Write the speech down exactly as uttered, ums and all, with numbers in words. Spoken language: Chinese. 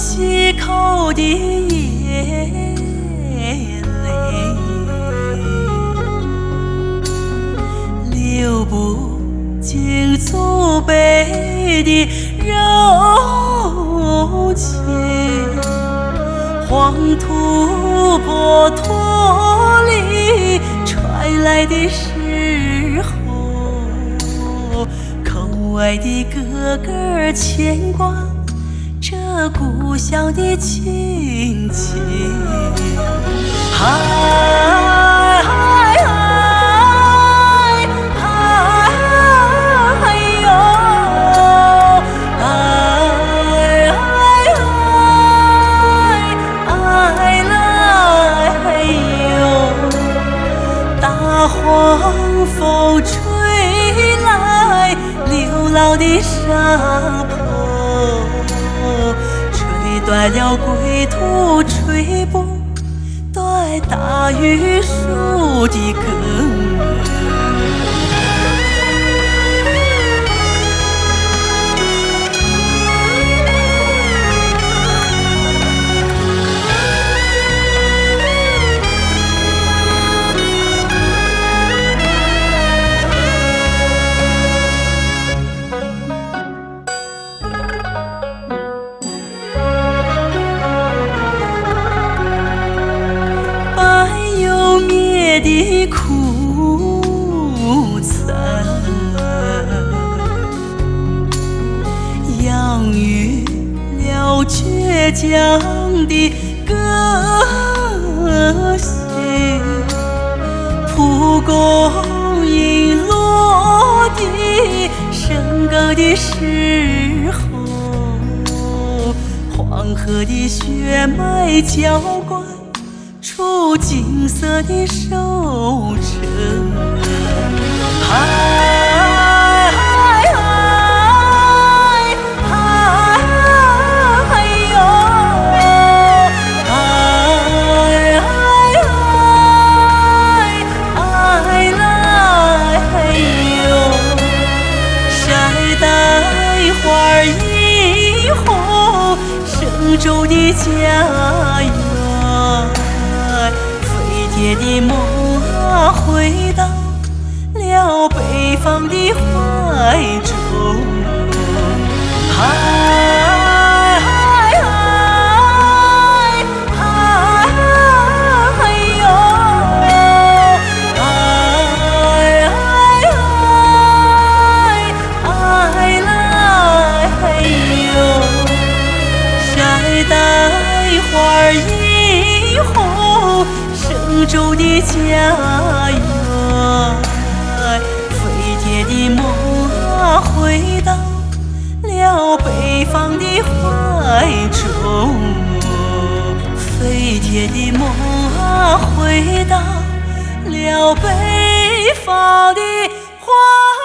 溪口的夜泪，流不尽祖辈的柔情。黄土坡托里传来的时候，口外的哥哥牵挂这故乡的亲情。嗨嗨嗨嗨嗨哟，嗨嗨嗨嗨来哟，大黄风吹来流浪的沙坡，吹断了归途，吹不断大榆树的根。的苦惨，养育了倔强的个性。蒲公英落地生根的时候，黄河的血脉浇灌出金色的收成。嗨嗨嗨嗨嗨哟，嗨嗨嗨嗨来哟，晒带花以后，生州的家园。飞天的梦啊，回到了北方的怀中。嗨嗨嗨嗨嗨哟，嗨嗨嗨来哟，晒带花以后，生州的家园，飞天的梦啊，回到了北方的怀中。飞天的梦啊，回到了北方的怀